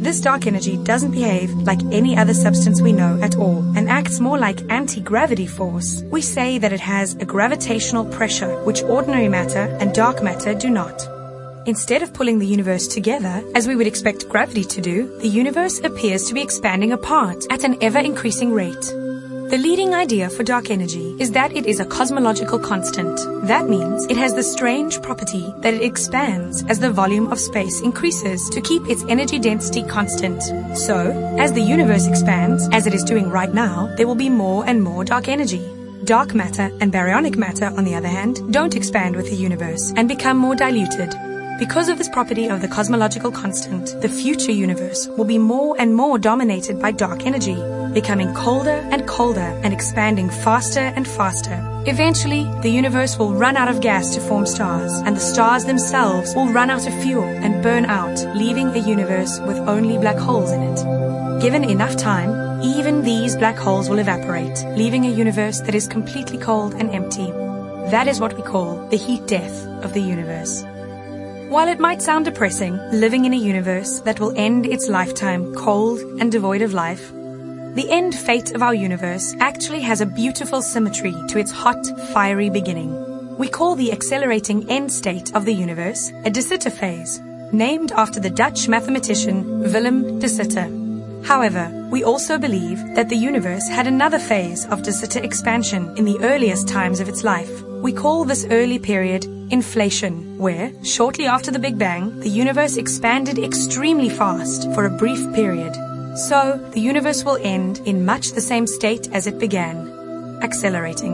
This dark energy doesn't behave like any other substance we know at all and acts more like anti-gravity force. We say that it has a gravitational pressure, which ordinary matter and dark matter do not. Instead of pulling the universe together, as we would expect gravity to do, the universe appears to be expanding apart at an ever-increasing rate. The leading idea for dark energy is that it is a cosmological constant. That means it has the strange property that it expands as the volume of space increases to keep its energy density constant. So, as the universe expands, as it is doing right now, there will be more and more dark energy. Dark matter and baryonic matter, on the other hand, don't expand with the universe and become more diluted. Because of this property of the cosmological constant, the future universe will be more and more dominated by dark energy, becoming colder and expanding faster and faster. Eventually, the universe will run out of gas to form stars, and the stars themselves will run out of fuel and burn out, leaving a universe with only black holes in it. Given enough time, even these black holes will evaporate, leaving a universe that is completely cold and empty. That is what we call the heat death of the universe. While it might sound depressing, living in a universe that will end its lifetime cold and devoid of life, the end fate of our universe actually has a beautiful symmetry to its hot, fiery beginning. We call the accelerating end state of the universe a De Sitter phase, named after the Dutch mathematician Willem de Sitter. However, we also believe that the universe had another phase of De Sitter expansion in the earliest times of its life. We call this early period inflation, where, shortly after the Big Bang, the universe expanded extremely fast for a brief period. So, the universe will end in much the same state as it began, accelerating.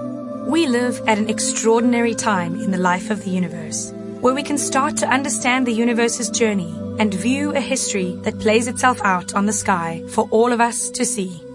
We live at an extraordinary time in the life of the universe, where we can start to understand the universe's journey and view a history that plays itself out on the sky for all of us to see.